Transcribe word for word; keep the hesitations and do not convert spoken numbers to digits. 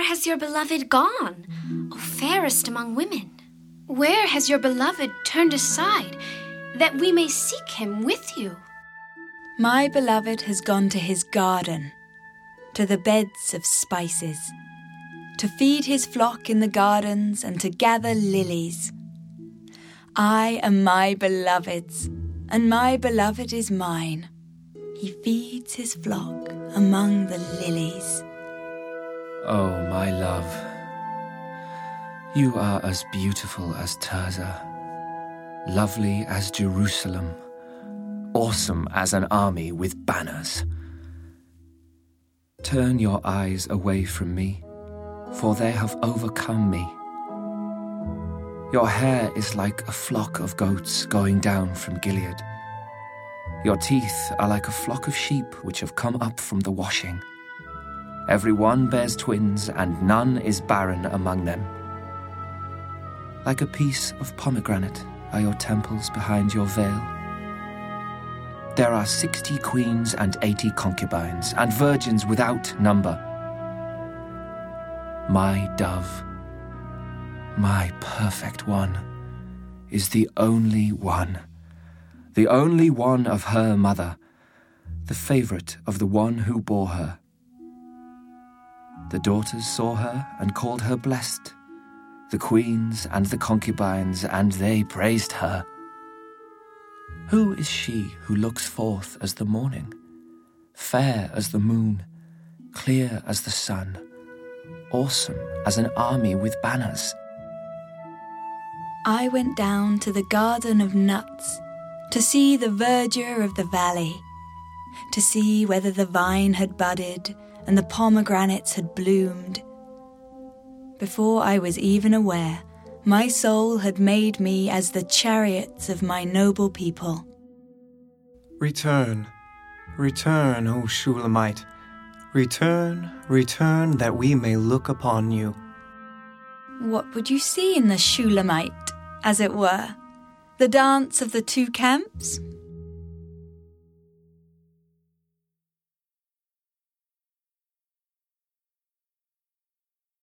where has your beloved gone, O fairest among women? Where has your beloved turned aside, that we may seek him with you? My beloved has gone to his garden, to the beds of spices, to feed his flock in the gardens and to gather lilies. I am my beloved's, and my beloved is mine. He feeds his flock among the lilies. Oh, my love, you are as beautiful as Tirzah, lovely as Jerusalem, awesome as an army with banners. Turn your eyes away from me, for they have overcome me. Your hair is like a flock of goats going down from Gilead. Your teeth are like a flock of sheep which have come up from the washing. Every one bears twins, and none is barren among them. Like a piece of pomegranate are your temples behind your veil. There are sixty queens and eighty concubines, and virgins without number. My dove, my perfect one, is the only one, the only one of her mother, the favourite of the one who bore her. The daughters saw her and called her blessed, the queens and the concubines, and they praised her. Who is she who looks forth as the morning, fair as the moon, clear as the sun, awesome as an army with banners? I went down to the garden of nuts to see the verdure of the valley, to see whether the vine had budded and the pomegranates had bloomed. Before I was even aware, my soul had made me as the chariots of my noble people. Return, return, O Shulamite. Return, return, that we may look upon you. What would you see in the Shulamite, as it were? The dance of the two camps?